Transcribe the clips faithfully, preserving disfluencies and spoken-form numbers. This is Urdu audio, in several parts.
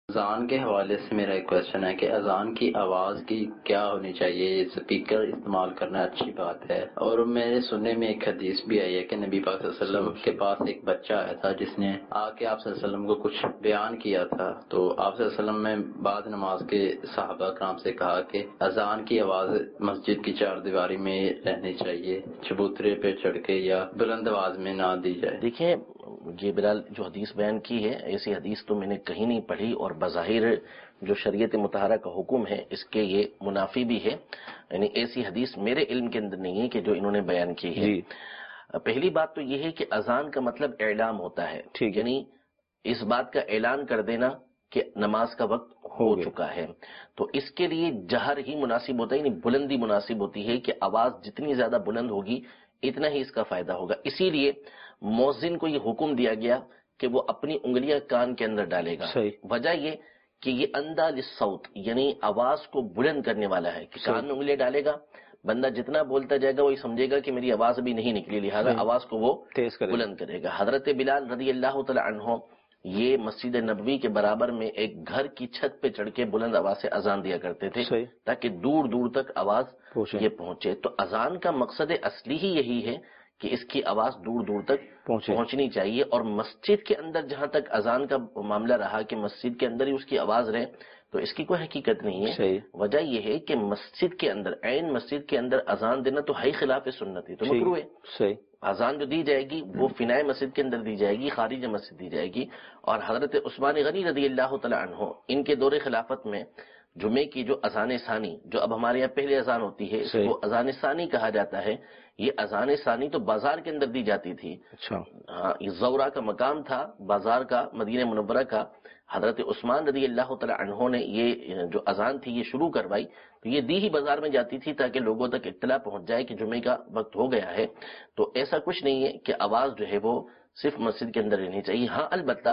اذان کے حوالے سے میرا ایک کوشچن ہے کہ اذان کی آواز کی کیا ہونی چاہیے؟ اسپیکر استعمال کرنا اچھی بات ہے، اور میرے سننے میں ایک حدیث بھی آئی ہے کہ نبی پاک صلی اللہ علیہ وسلم کے پاس ایک بچہ آیا تھا جس نے آ کے آپ صلی اللہ علیہ وسلم کو کچھ بیان کیا تھا، تو آپ صلی اللہ علیہ وسلم نے بعد نماز کے صحابہ کرام سے کہا کہ اذان کی آواز مسجد کی چار دیواری میں رہنی چاہیے، چبوترے پہ چڑھ کے یا بلند آواز میں نہ دی جائے۔ دیکھیں، یہ بلال جو حدیث بیان کی ہے، ایسی حدیث تو میں نے کہیں نہیں پڑھی، اور بظاہر جو شریعت مطہرہ کا حکم ہے اس کے یہ منافی بھی ہے، یعنی ایسی حدیث میرے علم کے اندر نہیں ہے کہ جو انہوں نے بیان کی ہے۔ جی پہلی بات تو یہ ہے کہ اذان کا مطلب اعلام ہوتا ہے، یعنی اس بات کا اعلان کر دینا کہ نماز کا وقت ہو چکا ہے، تو اس کے لیے جہر ہی مناسب ہوتا ہے، یعنی بلندی مناسب ہوتی ہے کہ آواز جتنی زیادہ بلند ہوگی اتنا ہی اس کا فائدہ ہوگا۔ اسی لیے مؤذن کو یہ حکم دیا گیا کہ وہ اپنی انگلیاں کان کے اندر ڈالے گا۔ وجہ یہ کہ یہ اندھا للصوت، یعنی آواز کو بلند کرنے والا ہے، کہ کان میں انگلیاں ڈالے گا، بندہ جتنا بولتا جائے گا وہی سمجھے گا کہ میری آواز ابھی نہیں نکلی، لہذا آواز کو وہ بلند کرے گا۔ حضرت بلال رضی اللہ تعالی عنہ یہ مسجد نبوی کے برابر میں ایک گھر کی چھت پہ چڑھ کے بلند آواز سے اذان دیا کرتے تھے تاکہ دور دور تک آواز یہ پہنچے۔ تو اذان کا مقصد اصلی ہی یہی ہے کہ اس کی آواز دور دور تک پہنچنی چاہیے، اور مسجد کے اندر جہاں تک اذان کا معاملہ رہا کہ مسجد کے اندر ہی اس کی آواز رہے، تو اس کی کوئی حقیقت نہیں ہے۔ وجہ یہ ہے کہ مسجد کے اندر، عین مسجد کے اندر اذان دینا تو ہے خلاف سنت ہے، تو مکروہ ہے۔ اذان جو دی جائے گی وہ فنائے مسجد کے اندر دی جائے گی، خارج مسجد دی جائے گی۔ اور حضرت عثمان غنی رضی اللہ تعالی عنہ ان کے دور خلافت میں جمعے کی جو اذان ثانی، جو اب ہمارے یہاں پہلے اذان ہوتی ہے، وہ اذان ثانی کہا جاتا ہے۔ یہ اذان ثانی تو بازار کے اندر دی جاتی تھی، ہاں، یہ زورا کا مقام تھا بازار کا، مدینہ منورہ کا۔ حضرت عثمان رضی اللہ تعالی عنہ نے یہ جو اذان تھی یہ شروع کروائی، تو یہ دی ہی بازار میں جاتی تھی تاکہ لوگوں تک اطلاع پہنچ جائے کہ جمعے کا وقت ہو گیا ہے۔ تو ایسا کچھ نہیں ہے کہ آواز جو ہے وہ صرف مسجد کے اندر رہنی چاہیے۔ ہاں، البتہ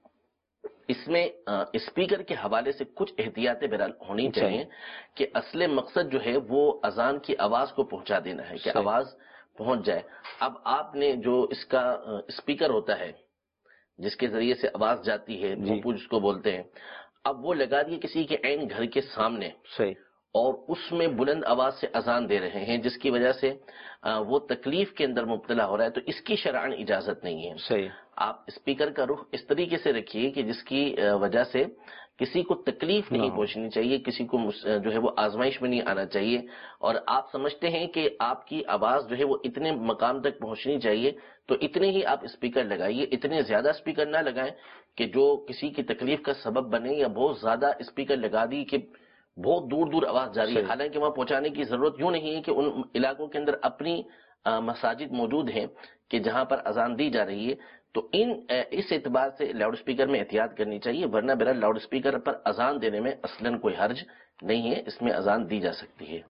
اس میں اسپیکر کے حوالے سے کچھ احتیاطیں بہرحال ہونی چاہیے کہ اصل مقصد جو ہے وہ اذان کی آواز کو پہنچا دینا ہے، کہ آواز پہنچ جائے۔ اب آپ نے جو اس کا اسپیکر ہوتا ہے جس کے ذریعے سے آواز جاتی ہے، بھوپو جس کو بولتے ہیں، اب وہ لگا دیے کسی کے عین گھر کے سامنے، اور اس میں بلند آواز سے اذان دے رہے ہیں، جس کی وجہ سے وہ تکلیف کے اندر مبتلا ہو رہا ہے، تو اس کی شرعاً اجازت نہیں ہے۔ صحیح۔ آپ اسپیکر کا رخ اس طریقے سے رکھیے کہ جس کی وجہ سے کسی کو تکلیف نہیں پہنچنی چاہیے، کسی کو جو ہے وہ آزمائش میں نہیں آنا چاہیے، اور آپ سمجھتے ہیں کہ آپ کی آواز جو ہے وہ اتنے مقام تک پہنچنی چاہیے تو اتنے ہی آپ اسپیکر لگائیے، اتنے زیادہ اسپیکر نہ لگائیں کہ جو کسی کی تکلیف کا سبب بنے، یا بہت زیادہ اسپیکر لگا دی کہ بہت دور دور آواز جاری ہے، حالانکہ وہاں پہنچانے کی ضرورت یوں نہیں ہے کہ ان علاقوں کے اندر اپنی مساجد موجود ہیں کہ جہاں پر اذان دی جا رہی ہے، تو ان اس اعتبار سے لاؤڈ اسپیکر میں احتیاط کرنی چاہیے، ورنہ بہرحال لاؤڈ اسپیکر پر اذان دینے میں اصلاً کوئی حرج نہیں ہے، اس میں اذان دی جا سکتی ہے۔